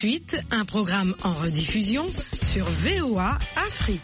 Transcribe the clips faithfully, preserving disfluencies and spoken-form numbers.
Suite, un programme en rediffusion sur V O A Afrique.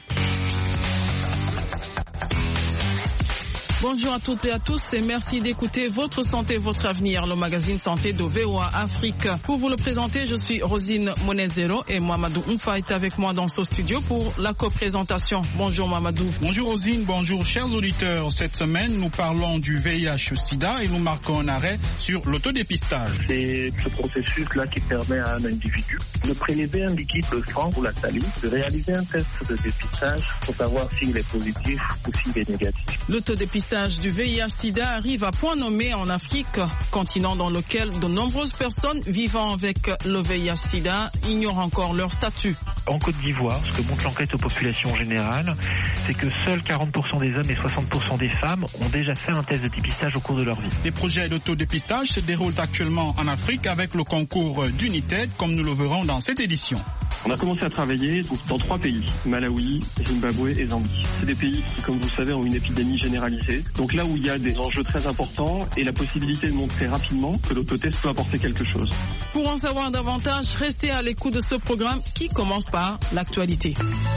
Bonjour à toutes et à tous et merci d'écouter Votre Santé, Votre Avenir, le magazine santé de V O A Afrique. Pour vous le présenter, je suis Rosine Monezero et Mamadou Oumfa est avec moi dans ce studio pour la co-présentation. Bonjour Mamadou. Bonjour Rosine, bonjour chers auditeurs. Cette semaine, nous parlons du V I H sida et nous marquons un arrêt sur l'autodépistage. C'est ce processus-là qui permet à un individu de prélever un liquide de sang ou la salive, de réaliser un test de dépistage pour savoir s'il est positif ou s'il est négatif. L'autodépistage du V I H sida arrive à point nommé en Afrique, continent dans lequel de nombreuses personnes vivant avec le V I H sida ignorent encore leur statut. En Côte d'Ivoire, ce que montre l'enquête aux populations générales, c'est que seuls quarante pour cent des hommes et soixante pour cent des femmes ont déjà fait un test de dépistage au cours de leur vie. Les projets d'autodépistage se déroulent actuellement en Afrique avec le concours d'United, comme nous le verrons dans cette édition. On a commencé à travailler dans trois pays, Malawi, Zimbabwe et Zambie. C'est des pays qui, comme vous le savez, ont une épidémie généralisée. Donc là où il y a des enjeux très importants et la possibilité de montrer rapidement que l'autotest peut apporter quelque chose. Pour en savoir davantage, restez à l'écoute de ce programme qui commence par l'actualité.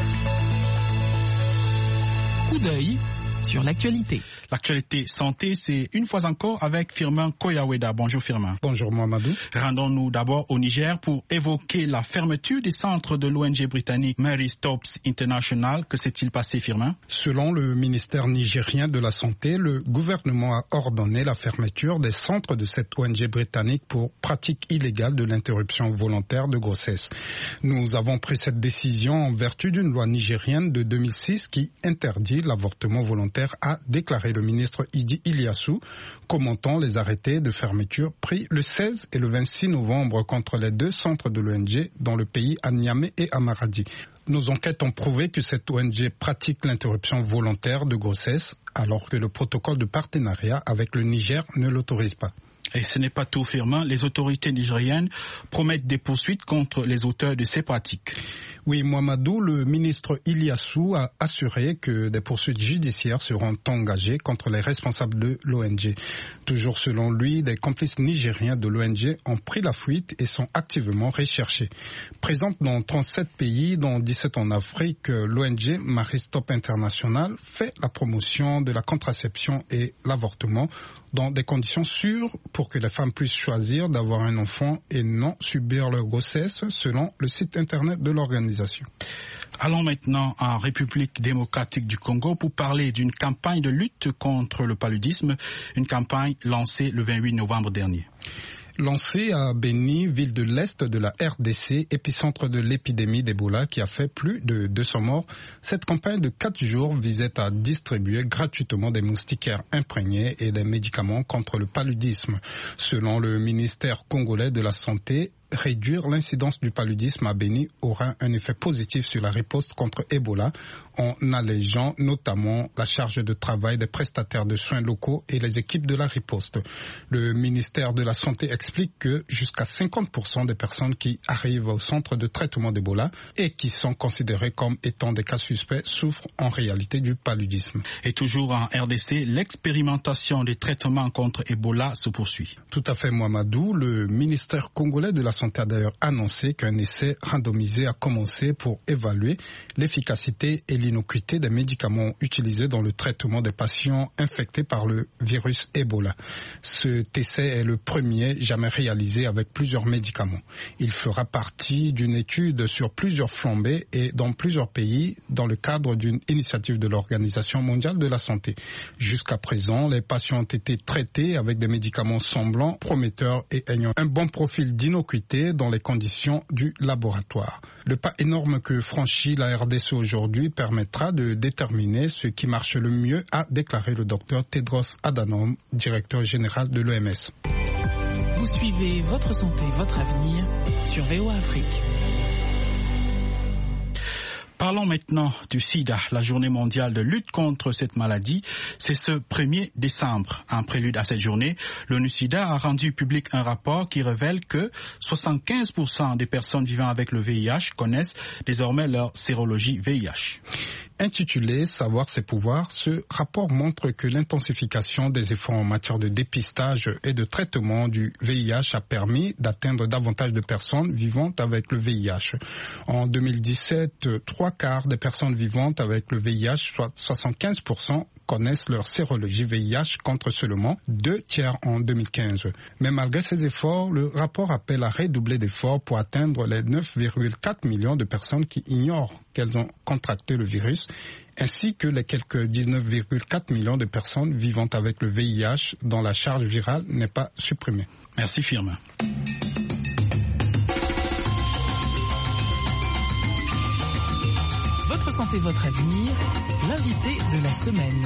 Coup d'œil sur l'actualité. L'actualité santé, c'est une fois encore avec Firmin Koyaweda. Bonjour Firmin. Bonjour Mohamedou. Rendons-nous d'abord au Niger pour évoquer la fermeture des centres de l'O N G britannique Mary Stopes International. Que s'est-il passé, Firmin? Selon le ministère nigérien de la Santé, le gouvernement a ordonné la fermeture des centres de cette O N G britannique pour pratique illégale de l'interruption volontaire de grossesse. Nous avons pris cette décision en vertu d'une loi nigérienne de deux mille six qui interdit l'avortement volontaire, a déclaré le ministre Idi Iliassou, commentant les arrêtés de fermeture pris le seize et le vingt-six novembre contre les deux centres de l'O N G dans le pays, à Niamey et à Maradi. Nos enquêtes ont prouvé que cette O N G pratique l'interruption volontaire de grossesse alors que le protocole de partenariat avec le Niger ne l'autorise pas. Et ce n'est pas tout, Firmin. Les autorités nigériennes promettent des poursuites contre les auteurs de ces pratiques. Oui, Mohamedou, le ministre Iliassou a assuré que des poursuites judiciaires seront engagées contre les responsables de l'O N G. Toujours selon lui, des complices nigériens de l'O N G ont pris la fuite et sont activement recherchés. Présente dans trente-sept pays, dont dix-sept en Afrique, l'O N G Mary Stopes International fait la promotion de la contraception et l'avortement dans des conditions sûres pour que les femmes puissent choisir d'avoir un enfant et non subir leur grossesse, selon le site internet de l'organisation. Allons maintenant en République démocratique du Congo pour parler d'une campagne de lutte contre le paludisme, une campagne lancée le vingt-huit novembre dernier. Lancée à Beni, ville de l'Est de la R D C, épicentre de l'épidémie d'Ebola qui a fait plus de deux cents morts, cette campagne de quatre jours visait à distribuer gratuitement des moustiquaires imprégnés et des médicaments contre le paludisme. Selon le ministère congolais de la Santé, réduire l'incidence du paludisme à Beni aura un effet positif sur la riposte contre Ebola en allégeant notamment la charge de travail des prestataires de soins locaux et les équipes de la riposte. Le ministère de la Santé explique que jusqu'à cinquante pour cent des personnes qui arrivent au centre de traitement d'Ebola et qui sont considérées comme étant des cas suspects souffrent en réalité du paludisme. Et toujours en R D C, l'expérimentation des traitements contre Ebola se poursuit. Tout à fait, Mohamedou. Le ministère congolais de la Santé a d'ailleurs annoncé qu'un essai randomisé a commencé pour évaluer l'efficacité et l'innocuité des médicaments utilisés dans le traitement des patients infectés par le virus Ebola. Cet essai est le premier jamais réalisé avec plusieurs médicaments. Il fera partie d'une étude sur plusieurs flambées et dans plusieurs pays dans le cadre d'une initiative de l'Organisation mondiale de la santé. Jusqu'à présent, les patients ont été traités avec des médicaments semblants, prometteurs et ayant un bon profil d'innocuité dans les conditions du laboratoire. Le pas énorme que franchit la R D C aujourd'hui permettra de déterminer ce qui marche le mieux, a déclaré le docteur Tedros Adhanom, directeur général de l'O M S. Vous suivez Votre Santé, Votre Avenir sur V O A Afrique. Parlons maintenant du sida, la journée mondiale de lutte contre cette maladie. C'est ce premier décembre. En prélude à cette journée, l'ONU-SIDA a rendu public un rapport qui révèle que soixante-quinze pour cent des personnes vivant avec le V I H connaissent désormais leur sérologie V I H. Intitulé « Savoir ses pouvoirs », ce rapport montre que l'intensification des efforts en matière de dépistage et de traitement du V I H a permis d'atteindre davantage de personnes vivant avec le V I H. En deux mille dix-sept, trois quarts des personnes vivant avec le V I H, soit soixante-quinze pour cent, connaissent leur sérologie V I H contre seulement deux tiers en deux mille quinze. Mais malgré ces efforts, le rapport appelle à redoubler d'efforts pour atteindre les neuf virgule quatre millions de personnes qui ignorent qu'elles ont contracté le virus, ainsi que les quelques dix-neuf virgule quatre millions de personnes vivant avec le V I H dont la charge virale n'est pas supprimée. Merci Firmin. Votre santé, votre avenir, l'invité de la semaine.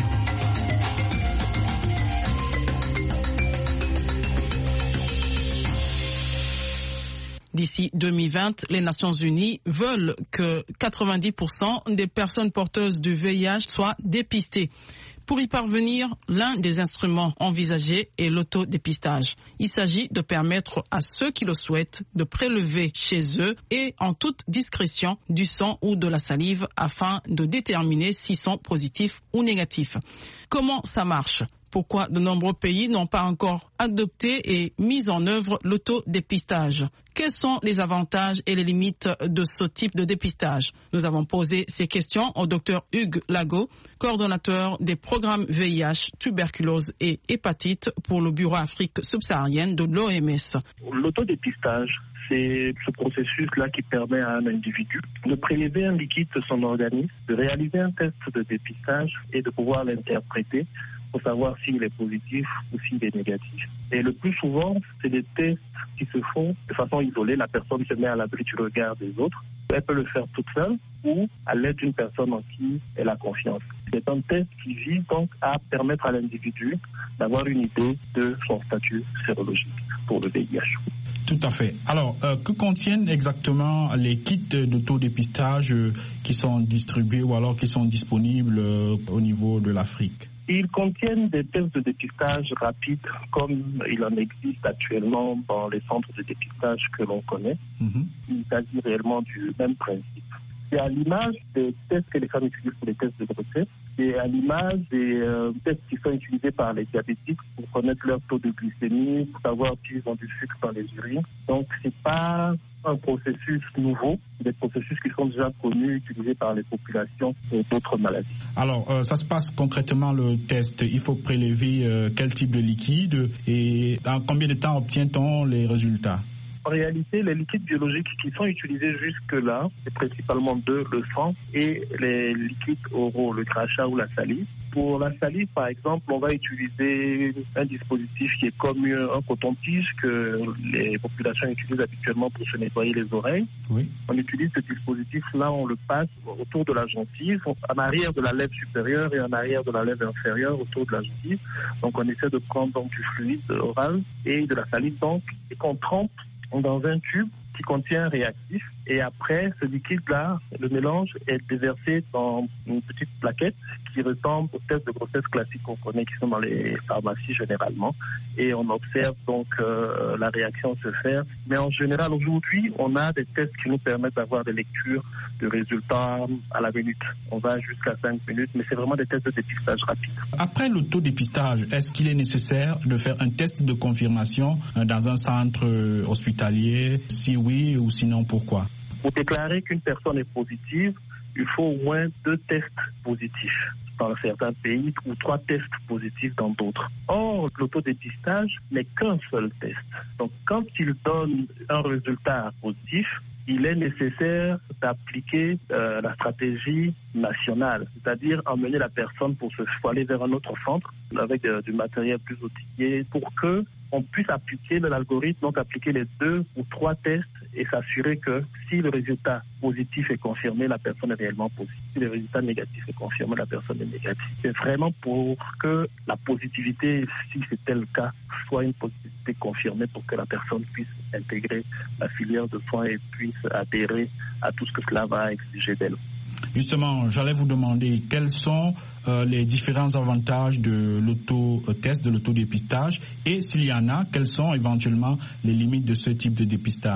D'ici deux mille vingt, les Nations Unies veulent que quatre-vingt-dix pour cent des personnes porteuses du V I H soient dépistées. Pour y parvenir, l'un des instruments envisagés est l'autodépistage. Il s'agit de permettre à ceux qui le souhaitent de prélever chez eux et en toute discrétion du sang ou de la salive afin de déterminer s'ils sont positifs ou négatifs. Comment ça marche ? Pourquoi de nombreux pays n'ont pas encore adopté et mis en œuvre l'autodépistage? Quels sont les avantages et les limites de ce type de dépistage? Nous avons posé ces questions au docteur Hugues Lago, coordonnateur des programmes V I H, tuberculose et hépatite pour le Bureau Afrique subsaharienne de l'O M S. L'autodépistage, c'est ce processus-là qui permet à un individu de prélever un liquide de son organisme, de réaliser un test de dépistage et de pouvoir l'interpréter pour savoir s'il est positif ou s'il est négatif. Et le plus souvent, c'est des tests qui se font de façon isolée. La personne se met à l'abri du regard des autres. Elle peut le faire toute seule ou à l'aide d'une personne en qui elle a confiance. C'est un test qui vise donc à permettre à l'individu d'avoir une idée de son statut sérologique pour le V I H. Tout à fait. Alors, euh, que contiennent exactement les kits d'autodépistage euh, qui sont distribués ou alors qui sont disponibles euh, au niveau de l'Afrique? Ils contiennent des tests de dépistage rapides comme il en existe actuellement dans les centres de dépistage que l'on connaît. Mm-hmm. Il s'agit réellement du même principe. C'est à l'image des tests que les femmes utilisent pour les tests de grossesse. C'est à l'image des euh, tests qui sont utilisés par les diabétiques pour connaître leur taux de glycémie, pour savoir s'ils ont du sucre dans les urines. Donc, c'est pas un processus nouveau, des processus qui sont déjà connus, utilisés par les populations et d'autres maladies. Alors, euh, ça se passe concrètement le test. Il faut prélever euh, quel type de liquide et en combien de temps obtient-on les résultats? En réalité, les liquides biologiques qui sont utilisés jusque-là, c'est principalement deux, le sang et les liquides oraux, le crachat ou la salive. Pour la salive, par exemple, on va utiliser un dispositif qui est comme un coton-tige que les populations utilisent habituellement pour se nettoyer les oreilles. Oui. On utilise ce dispositif-là, on le passe autour de la gencive, en arrière de la lèvre supérieure et en arrière de la lèvre inférieure autour de la gencive. Donc, on essaie de prendre donc du fluide oral et de la salive, donc, et qu'on trempe dans un tube qui contient un réactif. Et après, ce liquide-là, le mélange est déversé dans une petite plaquette qui ressemble aux tests de grossesse classiques qu'on connaît, qui sont dans les pharmacies généralement. Et on observe donc euh, la réaction se faire. Mais en général, aujourd'hui, on a des tests qui nous permettent d'avoir des lectures de résultats à la minute. On va jusqu'à cinq minutes, mais c'est vraiment des tests de dépistage rapide. Après l'autodépistage, est-ce qu'il est nécessaire de faire un test de confirmation dans un centre hospitalier? Si oui, ou sinon pourquoi? Pour déclarer qu'une personne est positive, il faut au moins deux tests positifs dans certains pays ou trois tests positifs dans d'autres. Or, l'autodépistage n'est qu'un seul test. Donc, quand il donne un résultat positif, il est nécessaire d'appliquer euh, la stratégie nationale, c'est-à-dire emmener la personne pour se faut aller vers un autre centre avec euh, du matériel plus outillé pour que on puisse appliquer l'algorithme, donc appliquer les deux ou trois tests et s'assurer que si le résultat positif est confirmé, la personne est réellement positive. Si le résultat négatif est confirmé, la personne est négative. C'est vraiment pour que la positivité, si c'était le cas, soit une positivité confirmée pour que la personne puisse intégrer la filière de soins et puisse adhérer à tout ce que cela va exiger d'elle. Justement, j'allais vous demander quels sont euh, les différents avantages de l'autotest, de l'autodépistage, et s'il y en a, quelles sont éventuellement les limites de ce type de dépistage?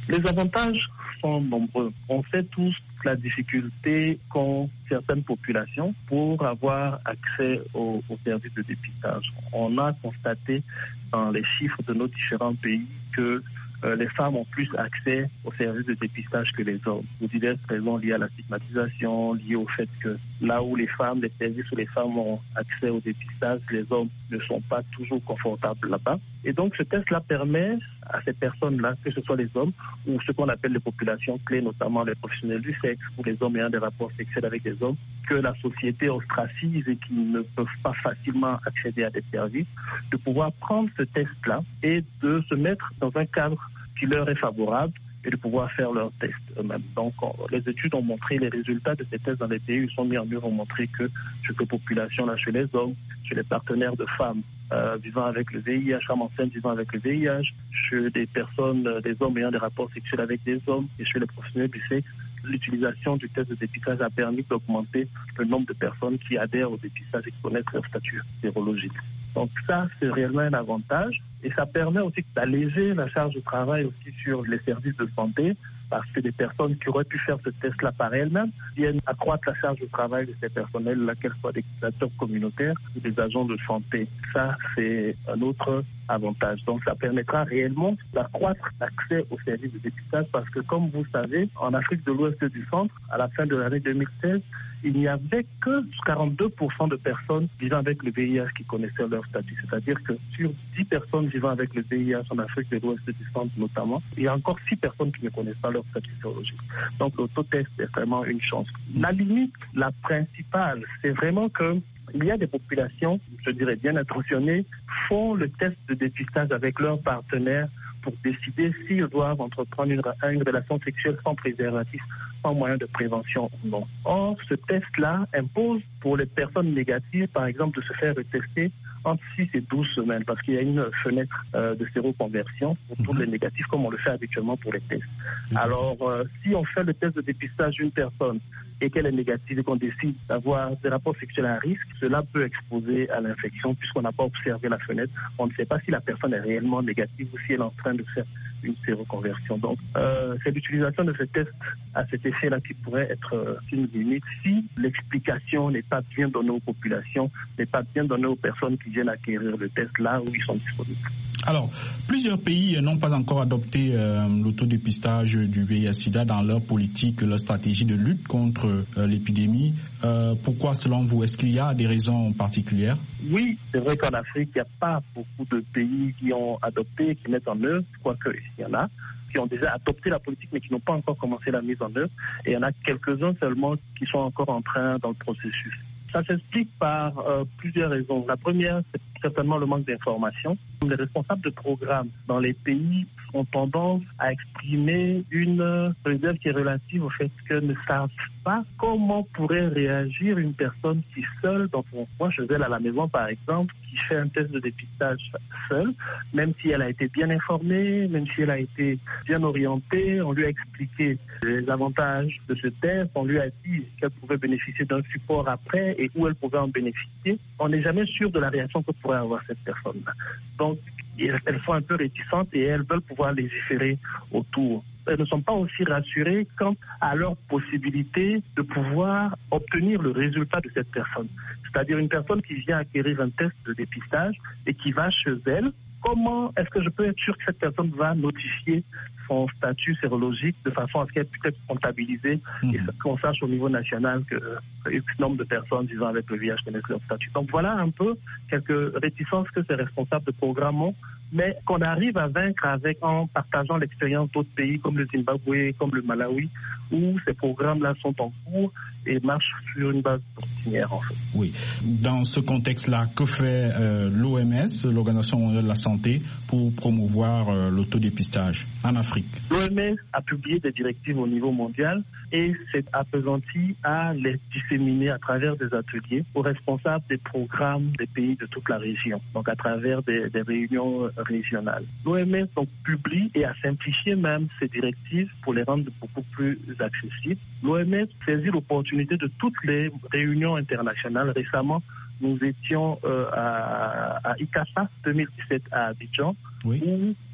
Les avantages sont nombreux. On sait tous la difficulté qu'ont certaines populations pour avoir accès aux, aux services de dépistage. On a constaté dans les chiffres de nos différents pays que Euh, les femmes ont plus accès aux services de dépistage que les hommes, pour diverses raisons liées à la stigmatisation, liées au fait que là où les femmes, les services où les femmes ont accès au dépistage, les hommes ne sont pas toujours confortables là-bas. Et donc ce test-là permet à ces personnes-là, que ce soit les hommes ou ce qu'on appelle les populations clés, notamment les professionnels du sexe ou les hommes ayant des rapports sexuels avec des hommes, que la société ostracise et qui ne peuvent pas facilement accéder à des services, de pouvoir prendre ce test-là et de se mettre dans un cadre qui leur est favorable et de pouvoir faire leurs tests eux-mêmes. Donc, on, les études ont montré, les résultats de ces tests dans les pays où ils sont mis en œuvre ont montré que chez ces populations-là, chez les hommes, chez les partenaires de femmes euh, vivant avec le V I H, femmes enceintes vivant avec le V I H, chez des personnes, euh, des hommes ayant des rapports sexuels avec des hommes et chez les professionnels du sexe, l'utilisation du test de dépistage a permis d'augmenter le nombre de personnes qui adhèrent au dépistage et qui connaissent leur statut sérologique. Donc ça, c'est réellement un avantage et ça permet aussi d'alléger la charge de travail aussi sur les services de santé parce que des personnes qui auraient pu faire ce test-là par elles-mêmes viennent accroître la charge de travail de ces personnels-là, qu'elles soient des acteurs communautaires ou des agents de santé. Ça, c'est un autre avantage. Donc ça permettra réellement d'accroître l'accès aux services de dépistage parce que comme vous le savez, en Afrique de l'Ouest et du Centre, à la fin de l'année deux mille seize, il n'y avait que quarante-deux pour cent de personnes vivant avec le V I H qui connaissaient leur statut. C'est-à-dire que sur dix personnes vivant avec le V I H en Afrique de l'Ouest et du Centre notamment, il y a encore six personnes qui ne connaissent pas leur statut sérologique. Donc l'autotest est vraiment une chance. La limite, la principale, c'est vraiment que il y a des populations, je dirais bien intentionnées, font le test de dépistage avec leurs partenaires pour décider s'ils doivent entreprendre une, une relation sexuelle sans préservatif, sans moyen de prévention ou non. Or, ce test-là impose pour les personnes négatives, par exemple, de se faire retester entre six et douze semaines, parce qu'il y a une fenêtre euh, de séroconversion pour tous les négatifs, comme on le fait habituellement pour les tests. Alors, euh, si on fait le test de dépistage d'une personne et qu'elle est négative et qu'on décide d'avoir des rapports sexuels à risque, cela peut exposer à l'infection puisqu'on n'a pas observé la fenêtre. On ne sait pas si la personne est réellement négative ou si elle est en train de faire une séroconversion. Donc, euh, c'est l'utilisation de ce test à cet effet-là qui pourrait être euh, une limite si l'explication n'est pas bien donnée aux populations, n'est pas bien donnée aux personnes qui viennent acquérir le test là où ils sont disponibles. Alors, plusieurs pays n'ont pas encore adopté euh, l'autodépistage du V I H-Sida dans leur politique, leur stratégie de lutte contre euh, l'épidémie. Euh, pourquoi, selon vous, est-ce qu'il y a des raisons particulières? Oui, c'est vrai qu'en Afrique, il n'y a pas beaucoup de pays qui ont adopté, qui mettent en œuvre, quoique il y en a, qui ont déjà adopté la politique mais qui n'ont pas encore commencé la mise en œuvre. Et il y en a quelques-uns seulement qui sont encore en train dans le processus. Ça s'explique par euh, plusieurs raisons. La première, c'est certainement le manque d'information. Les responsables de programmes dans les pays ont tendance à exprimer une réserve qui est relative au fait qu'elles ne savent pas comment pourrait réagir une personne qui seule, dans son coin chez elle à la maison par exemple, qui fait un test de dépistage seule, même si elle a été bien informée, même si elle a été bien orientée, on lui a expliqué les avantages de ce test, on lui a dit qu'elle pouvait bénéficier d'un support après et où elle pouvait en bénéficier. On n'est jamais sûr de la réaction que pourrait avoir cette personne-là. Donc, elles sont un peu réticentes et elles veulent pouvoir légiférer autour. Elles ne sont pas aussi rassurées quant à leur possibilité de pouvoir obtenir le résultat de cette personne. C'est-à-dire une personne qui vient acquérir un test de dépistage et qui va chez elle. Comment est-ce que je peux être sûr que cette personne va notifier son statut sérologique de façon à ce qu'elle puisse être comptabilisée mmh. et qu'on sache au niveau national que euh, X nombre de personnes vivant avec le V I H connaissent leur statut. Donc voilà un peu quelques réticences que ces responsables de programme ont, mais qu'on arrive à vaincre avec en partageant l'expérience d'autres pays comme le Zimbabwe, comme le Malawi, où ces programmes-là sont en cours et marchent sur une base continuelle en fait. Oui. Dans ce contexte-là, que fait euh, l'O M S, l'Organisation mondiale de la santé, pour promouvoir euh, l'autodépistage en Afrique? L'O M S a publié des directives au niveau mondial et s'est appesanti à les disséminer à travers des ateliers aux responsables des programmes des pays de toute la région, donc à travers des, des réunions régionales. L'O M S donc publie et a simplifié même ces directives pour les rendre beaucoup plus accessibles. L'O M S saisit l'opportunité de toutes les réunions internationales. Récemment, nous étions euh, à, à I C A S A deux mille dix-sept à Abidjan, oui. où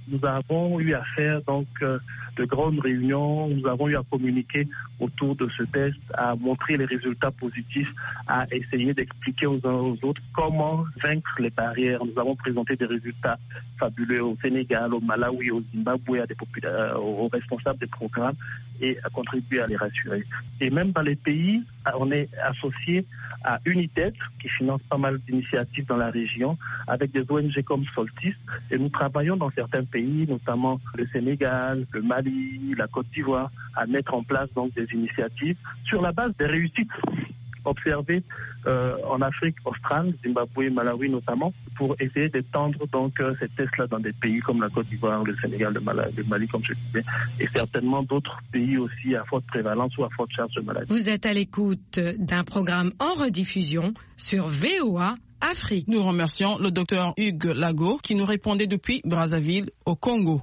nous avons eu à faire donc euh, de grandes réunions, nous avons eu à communiquer autour de ce test, à montrer les résultats positifs, à essayer d'expliquer aux uns aux autres comment vaincre les barrières. Nous avons présenté des résultats fabuleux au Sénégal, au Malawi, au Zimbabwe, à des popula- aux responsables des programmes et à contribuer à les rassurer. Et même dans les pays, on est associé à UNITED qui finance pas mal d'initiatives dans la région avec des O N G comme Solstice et nous travaillons dans certains pays, notamment le Sénégal, le Mali, la Côte d'Ivoire, à mettre en place donc des initiatives sur la base des réussites observées euh, en Afrique australe, Zimbabwe, Malawi notamment, pour essayer d'étendre donc euh, ces tests-là dans des pays comme la Côte d'Ivoire, le Sénégal, le Mali, le Mali comme je disais, et certainement d'autres pays aussi à forte prévalence ou à forte charge de maladie. Vous êtes à l'écoute d'un programme en rediffusion sur V O A Afrique. Nous remercions le docteur Hugues Lago qui nous répondait depuis Brazzaville au Congo.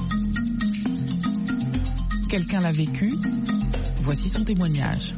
Quelqu'un l'a vécu. Voici son témoignage.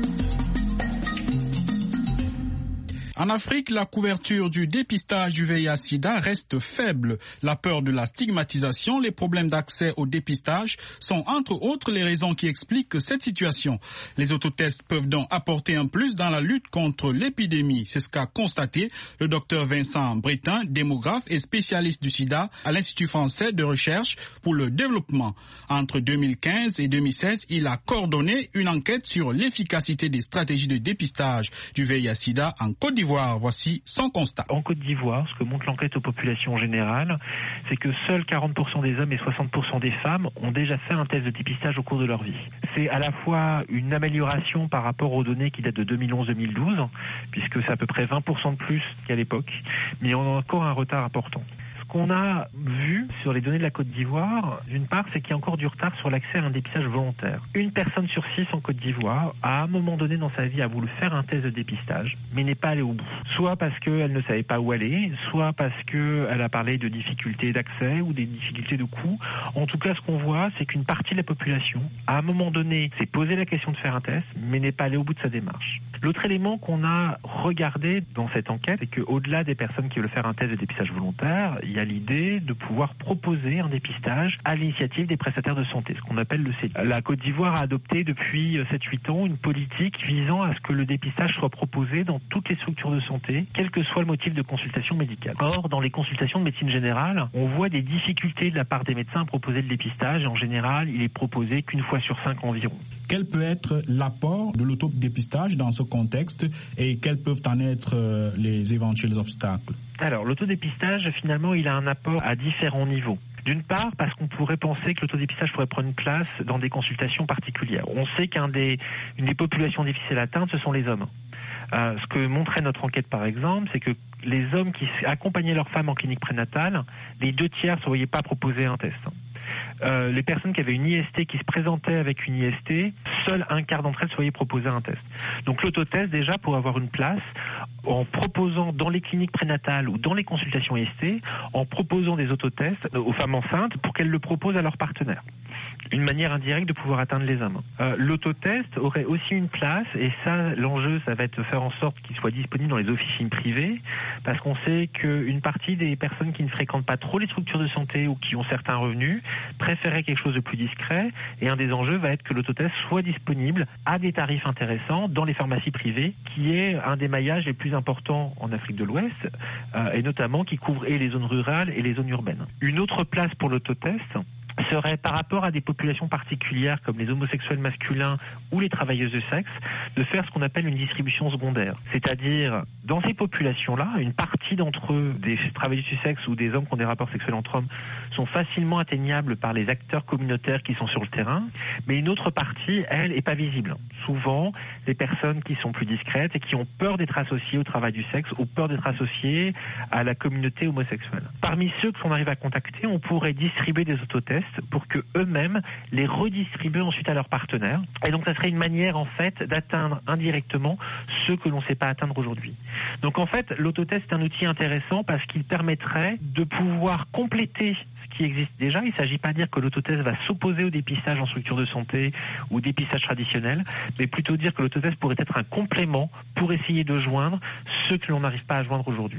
En Afrique, la couverture du dépistage du V I H sida reste faible. La peur de la stigmatisation, les problèmes d'accès au dépistage sont entre autres les raisons qui expliquent cette situation. Les autotests peuvent donc apporter un plus dans la lutte contre l'épidémie. C'est ce qu'a constaté le docteur Vincent Bretin, démographe et spécialiste du sida à l'Institut français de recherche pour le développement. Entre deux mille quinze et deux mille seize, il a coordonné une enquête sur l'efficacité des stratégies de dépistage du V I H sida en Côte d'Ivoire. Voici son constat. En Côte d'Ivoire, ce que montre l'enquête aux populations générales, c'est que seuls quarante pour cent des hommes et soixante pour cent des femmes ont déjà fait un test de dépistage au cours de leur vie. C'est à la fois une amélioration par rapport aux données qui datent de deux mille onze deux mille douze, puisque c'est à peu près vingt pour cent de plus qu'à l'époque, mais on a encore un retard important. Ce qu'on a vu sur les données de la Côte d'Ivoire, d'une part, c'est qu'il y a encore du retard sur l'accès à un dépistage volontaire. Une personne sur six en Côte d'Ivoire, à un moment donné dans sa vie, a voulu faire un test de dépistage, mais n'est pas allée au bout. Soit parce qu'elle ne savait pas où aller, soit parce qu'elle a parlé de difficultés d'accès ou des difficultés de coût. En tout cas, ce qu'on voit, c'est qu'une partie de la population, à un moment donné, s'est posé la question de faire un test, mais n'est pas allée au bout de sa démarche. L'autre élément qu'on a regardé dans cette enquête, c'est qu'au-delà des personnes qui veulent faire un test de dépistage volontaire, il y a l'idée de pouvoir proposer un dépistage à l'initiative des prestataires de santé, ce qu'on appelle le C E D I. La Côte d'Ivoire a adopté depuis sept huit ans une politique visant à ce que le dépistage soit proposé dans toutes les structures de santé, quel que soit le motif de consultation médicale. Or, dans les consultations de médecine générale, on voit des difficultés de la part des médecins à proposer le dépistage, et en général, il est proposé qu'une fois sur cinq environ. Quel peut être l'apport de l'autodépistage dans ce contexte et quels peuvent en être les éventuels obstacles? Alors, l'autodépistage, finalement, il a un apport à différents niveaux. D'une part, parce qu'on pourrait penser que l'autodépistage pourrait prendre une place dans des consultations particulières. On sait qu'une des, des populations difficiles à atteindre, ce sont les hommes. Euh, ce que montrait notre enquête, par exemple, c'est que les hommes qui accompagnaient leurs femmes en clinique prénatale, les deux tiers ne se voyaient pas proposer un test. Euh, les personnes qui avaient une I S T, qui se présentaient avec une I S T, seul un quart d'entre elles se voyaient proposer un test. Donc l'autotest, déjà, pour avoir une place, en proposant dans les cliniques prénatales ou dans les consultations I S T, en proposant des autotests aux femmes enceintes pour qu'elles le proposent à leurs partenaires. Une manière indirecte de pouvoir atteindre les hommes. Euh, l'autotest aurait aussi une place, et ça, l'enjeu, ça va être de faire en sorte qu'il soit disponible dans les officines privées, parce qu'on sait qu'une partie des personnes qui ne fréquentent pas trop les structures de santé ou qui ont certains revenus préféraient quelque chose de plus discret, et un des enjeux va être que l'autotest soit disponible à des tarifs intéressants dans les pharmacies privées, qui est un des maillages les plus importants en Afrique de l'Ouest, euh, et notamment qui couvre et les zones rurales et les zones urbaines. Une autre place pour l'autotest serait par rapport à des populations particulières comme les homosexuels masculins ou les travailleuses de sexe, de faire ce qu'on appelle une distribution secondaire. C'est-à-dire, dans ces populations-là, une partie d'entre eux, des travailleuses du sexe ou des hommes qui ont des rapports sexuels entre hommes, sont facilement atteignables par les acteurs communautaires qui sont sur le terrain, mais une autre partie, elle, n'est pas visible. Souvent, les personnes qui sont plus discrètes et qui ont peur d'être associées au travail du sexe ou peur d'être associées à la communauté homosexuelle. Parmi ceux que l'on arrive à contacter, on pourrait distribuer des autotests pour que eux-mêmes les redistribuent ensuite à leurs partenaires. Et donc, ça serait une manière, en fait, d'atteindre indirectement ceux que l'on ne sait pas atteindre aujourd'hui. Donc, en fait, l'autotest est un outil intéressant parce qu'il permettrait de pouvoir compléter ce qui existe déjà. Il ne s'agit pas de dire que l'autotest va s'opposer au dépistage en structure de santé ou au dépistage traditionnel, mais plutôt dire que l'autotest pourrait être un complément pour essayer de joindre ceux que l'on n'arrive pas à joindre aujourd'hui.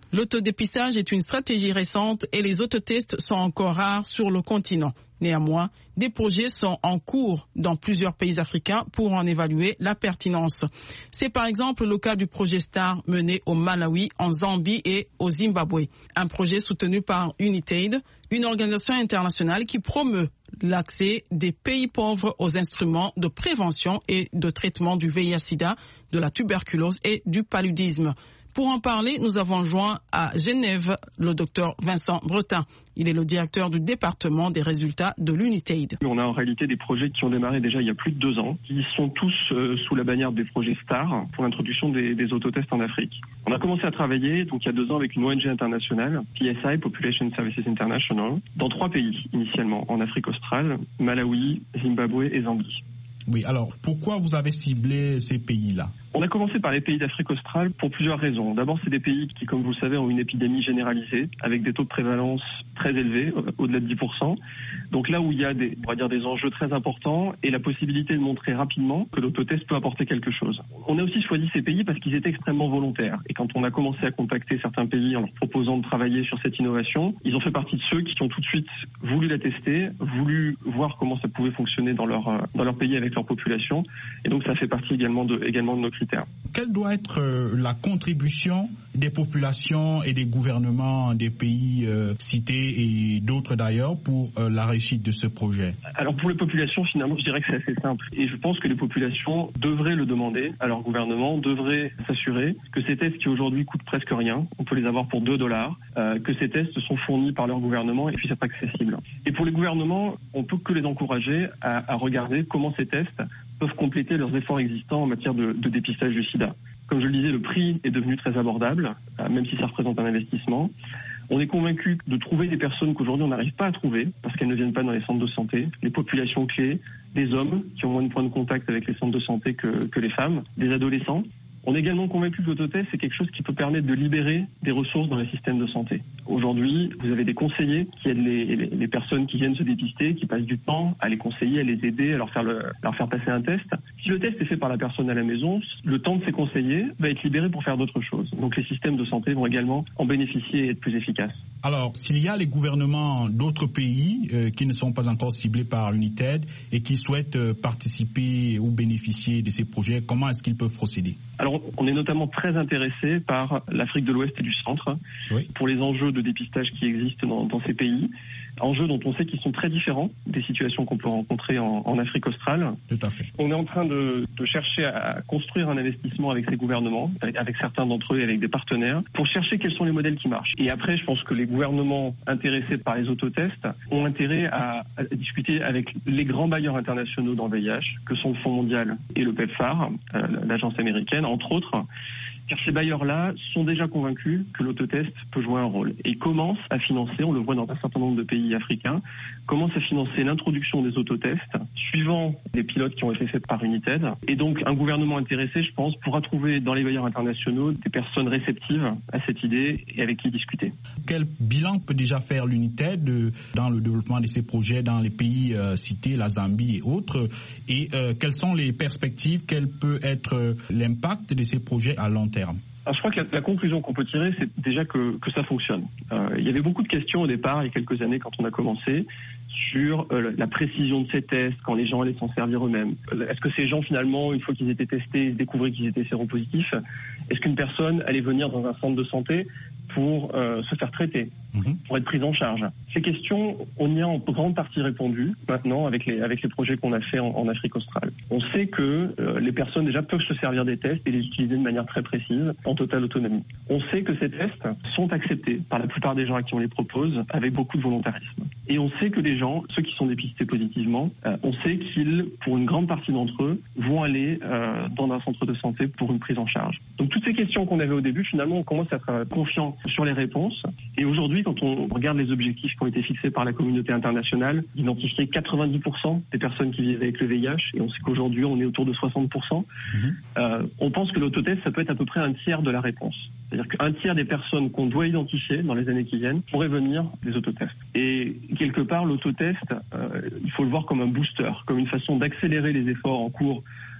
L'autodépistage est une stratégie récente et les autotests sont encore rares sur le continent. Néanmoins, des projets sont en cours dans plusieurs pays africains pour en évaluer la pertinence. C'est par exemple le cas du projet STAR mené au Malawi, en Zambie et au Zimbabwe. Un projet soutenu par Unitaid, une organisation internationale qui promeut l'accès des pays pauvres aux instruments de prévention et de traitement du V I H sida, de la tuberculose et du paludisme. Pour en parler, nous avons joint à Genève le docteur Vincent Bretin. Il est le directeur du département des résultats de l'Unitaid. On a en réalité des projets qui ont démarré déjà il y a plus de deux ans, qui sont tous euh, sous la bannière des projets STAR pour l'introduction des, des autotests en Afrique. On a commencé à travailler donc il y a deux ans avec une O N G internationale, P S I, Population Services International, dans trois pays initialement, en Afrique australe, Malawi, Zimbabwe et Zambie. Oui, alors pourquoi vous avez ciblé ces pays-là ? On a commencé par les pays d'Afrique australe pour plusieurs raisons. D'abord, c'est des pays qui, comme vous le savez, ont une épidémie généralisée, avec des taux de prévalence très élevés, au-delà de dix pour cent. Donc là où il y a des, on va dire, des enjeux très importants et la possibilité de montrer rapidement que l'autotest peut apporter quelque chose. On a aussi choisi ces pays parce qu'ils étaient extrêmement volontaires. Et quand on a commencé à contacter certains pays en leur proposant de travailler sur cette innovation, ils ont fait partie de ceux qui ont tout de suite voulu la tester, voulu voir comment ça pouvait fonctionner dans leur, dans leur pays avec leur population. Et donc ça fait partie également de, également de nos critères. Quelle doit être euh, la contribution des populations et des gouvernements des pays euh, cités et d'autres d'ailleurs pour euh, la réussite de ce projet ? Alors pour les populations, finalement, je dirais que c'est assez simple. Et je pense que les populations devraient le demander à leur gouvernement, devraient s'assurer que ces tests qui aujourd'hui coûtent presque rien, on peut les avoir pour deux dollars, euh, que ces tests sont fournis par leur gouvernement et puissent être accessibles. Et pour les gouvernements, on peut que les encourager à, à regarder comment ces tests peuvent compléter leurs efforts existants en matière de, de dépistage du sida. Comme je le disais, le prix est devenu très abordable, euh, même si ça représente un investissement. On est convaincu de trouver des personnes qu'aujourd'hui on n'arrive pas à trouver parce qu'elles ne viennent pas dans les centres de santé, les populations clés, des hommes qui ont moins de points de contact avec les centres de santé que, que les femmes, des adolescents. On est également convaincu que l'autotest, c'est quelque chose qui peut permettre de libérer des ressources dans les systèmes de santé. Aujourd'hui, vous avez des conseillers qui aident les, les, les personnes qui viennent se dépister, qui passent du temps à les conseiller, à les aider, à leur faire, le, leur faire passer un test. Si le test est fait par la personne à la maison, le temps de ces conseillers va être libéré pour faire d'autres choses. Donc les systèmes de santé vont également en bénéficier et être plus efficaces. Alors, s'il y a les gouvernements d'autres pays euh, qui ne sont pas encore ciblés par l'Unitaid et qui souhaitent euh, participer ou bénéficier de ces projets, comment est-ce qu'ils peuvent procéder ? Alors, on est notamment très intéressé par l'Afrique de l'Ouest et du Centre, oui, pour les enjeux de dépistage qui existent dans, dans ces pays. Enjeux dont on sait qu'ils sont très différents des situations qu'on peut rencontrer en, en Afrique australe. Tout à fait. On est en train de, de chercher à construire un investissement avec ces gouvernements, avec, avec certains d'entre eux et avec des partenaires, pour chercher quels sont les modèles qui marchent. Et après, je pense que les gouvernements intéressés par les autotests ont intérêt à, à discuter avec les grands bailleurs internationaux dans le V I H, que sont le Fonds mondial et le PEPFAR, euh, l'agence américaine, entre autres. Car ces bailleurs-là sont déjà convaincus que l'autotest peut jouer un rôle. Et ils commencent à financer, on le voit dans un certain nombre de pays africains, commencent à financer l'introduction des autotests, suivant les pilotes qui ont été faits par Unitaid. Et donc, un gouvernement intéressé, je pense, pourra trouver dans les bailleurs internationaux des personnes réceptives à cette idée et avec qui discuter. Quel bilan peut déjà faire l'Unitaid dans le développement de ces projets dans les pays euh, cités, la Zambie et autres? Et euh, quelles sont les perspectives? Quel peut être l'impact de ces projets à long terme? Alors, je crois que la, la conclusion qu'on peut tirer, c'est déjà que, que ça fonctionne. Euh, il y avait beaucoup de questions au départ, il y a quelques années, quand on a commencé, sur euh, la précision de ces tests, quand les gens allaient s'en servir eux-mêmes. Est-ce que ces gens, finalement, une fois qu'ils étaient testés, découvraient qu'ils étaient séropositifs? Est-ce qu'une personne allait venir dans un centre de santé pour euh, se faire traiter, mmh. pour être prise en charge? Ces questions, on y a en grande partie répondu maintenant avec les, avec les projets qu'on a fait en, en Afrique australe. On sait que euh, les personnes déjà peuvent se servir des tests et les utiliser de manière très précise, en totale autonomie. On sait que ces tests sont acceptés par la plupart des gens à qui on les propose avec beaucoup de volontarisme. Et on sait que les gens, ceux qui sont dépistés positivement, euh, on sait qu'ils, pour une grande partie d'entre eux, vont aller euh, dans un centre de santé pour une prise en charge. Donc toutes ces questions qu'on avait au début, finalement, on commence à être confiant sur les réponses. Et aujourd'hui, quand on regarde les objectifs qui ont été fixés par la communauté internationale, d'identifier quatre-vingt-dix pour cent des personnes qui vivent avec le V I H, et on sait qu'aujourd'hui, on est autour de soixante pour cent, mmh. euh, on pense que l'autotest, ça peut être à peu près un tiers de la réponse. C'est-à-dire qu'un tiers des personnes qu'on doit identifier dans les années qui viennent pourraient venir des autotests. Et quelque part, l'autotest, euh, il faut le voir comme un booster, comme une façon d'accélérer les efforts en cours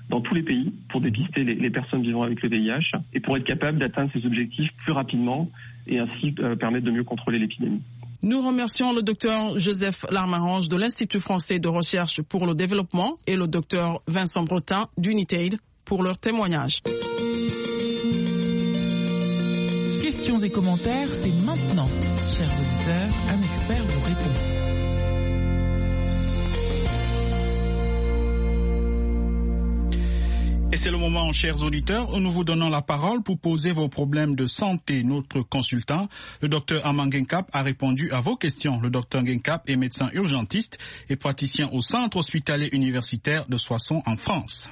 dans tous les pays pour dépister les, les personnes vivant avec le V I H et pour être capable d'atteindre ces objectifs plus rapidement et ainsi euh, permettre de mieux contrôler l'épidémie. Nous remercions le docteur Joseph Larmarange de l'Institut français de recherche pour le développement et le docteur Vincent Bretin d'Unitaid pour leur témoignage. Questions et commentaires, c'est maintenant. Chers auditeurs, un expert vous répond. Et c'est le moment, chers auditeurs, où nous vous donnons la parole pour poser vos problèmes de santé. Notre consultant, le docteur Armand Guenkap, a répondu à vos questions. Le docteur Guenkap est médecin urgentiste et praticien au Centre hospitalier universitaire de Soissons en France.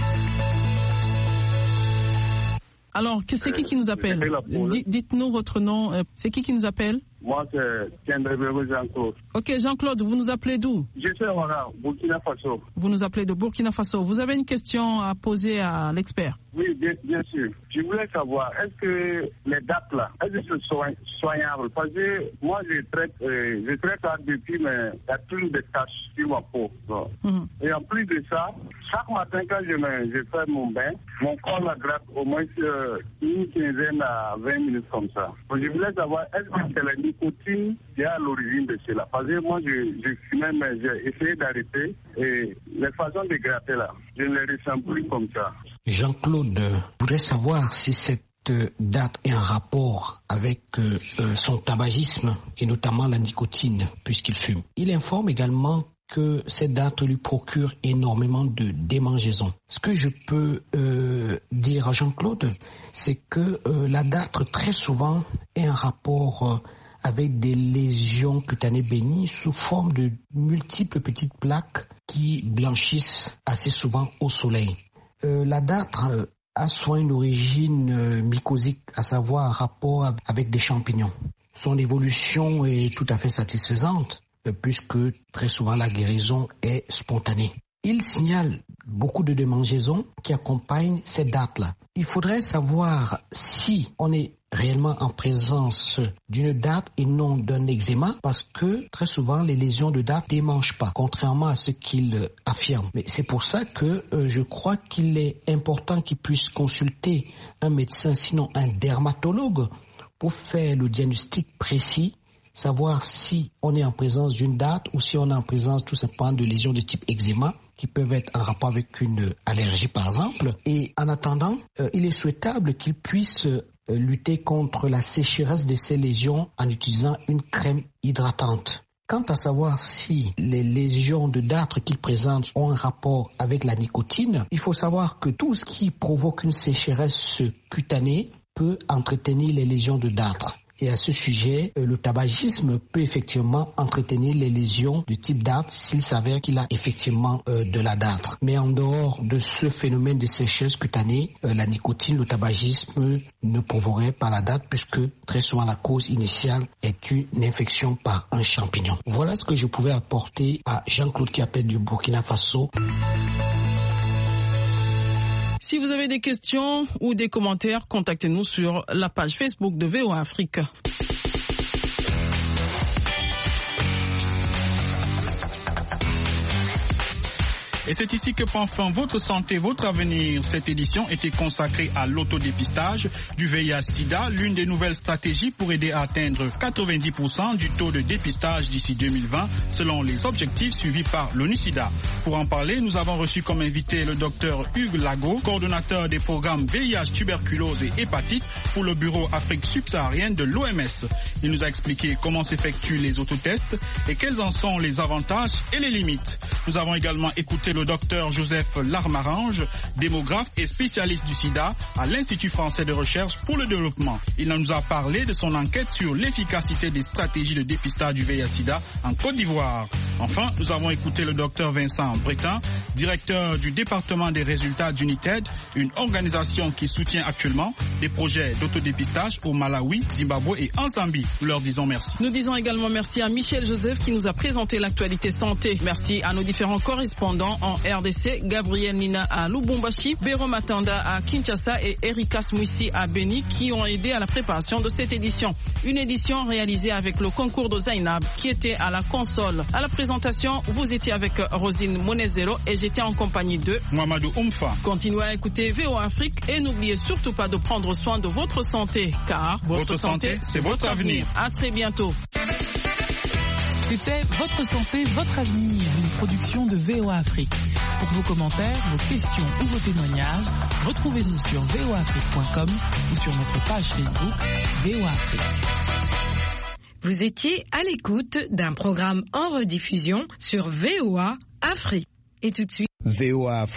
Alors, c'est qui qui nous appelle? Dites-nous votre nom. C'est qui qui nous appelle? Moi, c'est Jean-Claude. Ok, Jean-Claude, vous nous appelez d'où? Je suis voilà, Burkina Faso. Vous nous appelez de Burkina Faso. Vous avez une question à poser à l'expert? Oui, bien, bien sûr. Je voulais savoir, est-ce que les dates là, est-ce que c'est soignable? Parce que moi, je traite, euh, je traite ça depuis, mais il y a toujours des taches sur ma peau. Mm-hmm. Et en plus de ça, chaque matin quand je, me, je fais mon bain, mon corps la gratte au moins euh, une quinzaine à vingt minutes comme ça. Donc, je voulais savoir, est-ce que c'est la nicotine qui est à l'origine de cela? Parce que moi, je, je fumais, mais j'ai essayé d'arrêter et les façons de gratter là, je ne les ressens plus comme ça. Jean-Claude, je voudrais savoir si cette date est en rapport avec euh, son tabagisme et notamment la nicotine puisqu'il fume. Il informe également que cette date lui procure énormément de démangeaisons. Ce que je peux euh, dire à Jean-Claude, c'est que euh, la date très souvent est en rapport euh, avec des lésions cutanées bénies sous forme de multiples petites plaques qui blanchissent assez souvent au soleil. Euh, la date euh, a soit une origine euh, mycosique, à savoir un rapport avec des champignons. Son évolution est tout à fait satisfaisante, euh, puisque très souvent la guérison est spontanée. Il signale beaucoup de démangeaisons qui accompagnent ces dates-là. Il faudrait savoir si on est réellement en présence d'une date et non d'un eczéma, parce que très souvent les lésions de date ne démangent pas, contrairement à ce qu'il affirme. Mais c'est pour ça que euh, je crois qu'il est important qu'il puisse consulter un médecin, sinon un dermatologue, pour faire le diagnostic précis, savoir si on est en présence d'une date ou si on est en présence tout simplement de lésions de type eczéma qui peuvent être en rapport avec une allergie par exemple. Et en attendant, euh, il est souhaitable qu'il puisse euh, lutter contre la sécheresse de ces lésions en utilisant une crème hydratante. Quant à savoir si les lésions de dartre qu'il présente ont un rapport avec la nicotine, il faut savoir que tout ce qui provoque une sécheresse cutanée peut entretenir les lésions de dartre. Et à ce sujet, le tabagisme peut effectivement entretenir les lésions de type dartre s'il s'avère qu'il a effectivement euh, de la dartre. Mais en dehors de ce phénomène de sécheresse cutanée, euh, la nicotine, le tabagisme ne provoquerait pas la dartre puisque très souvent la cause initiale est une infection par un champignon. Voilà ce que je pouvais apporter à Jean-Claude qui appelle du Burkina Faso. Si vous avez des questions ou des commentaires, contactez-nous sur la page Facebook de V O A Afrique. Et c'est ici que prend fin votre santé, votre avenir. Cette édition était consacrée à l'autodépistage du V I H sida, l'une des nouvelles stratégies pour aider à atteindre quatre-vingt-dix pour cent du taux de dépistage d'ici deux mille vingt, selon les objectifs suivis par l'ONU SIDA. Pour en parler, nous avons reçu comme invité le docteur Hugues Lago, coordonnateur des programmes V I H, tuberculose et hépatite pour le bureau Afrique subsaharienne de l'O M S. Il nous a expliqué comment s'effectuent les autotests et quels en sont les avantages et les limites. Nous avons également écouté le docteur Joseph Larmarange, démographe et spécialiste du sida à l'Institut français de recherche pour le développement. Il nous a parlé de son enquête sur l'efficacité des stratégies de dépistage du V I H sida en Côte d'Ivoire. Enfin, nous avons écouté le docteur Vincent Bretin, directeur du département des résultats d'Unitaid, une organisation qui soutient actuellement des projets d'autodépistage au Malawi, Zimbabwe et en Zambie. Nous leur disons merci. Nous disons également merci à Michel Joseph qui nous a présenté l'actualité santé. Merci à nos différents correspondants en R D C, Gabriel Nina à Lubumbashi, Béro Matanda à Kinshasa et Erika Smouissi à Beni qui ont aidé à la préparation de cette édition. Une édition réalisée avec le concours de Zainab qui était à la console. À la présentation, vous étiez avec Rosine Monezero et j'étais en compagnie de Mamadou Oumfa. Continuez à écouter V O A Afrique et n'oubliez surtout pas de prendre soin de votre santé car votre, votre santé, santé c'est votre avenir. À très bientôt. C'était Votre santé, votre avenir, une production de V O A Afrique. Pour vos commentaires, vos questions ou vos témoignages, retrouvez-nous sur v o afrique point com ou sur notre page Facebook V O A Afrique. Vous étiez à l'écoute d'un programme en rediffusion sur V O A Afrique. Et tout de suite, V O A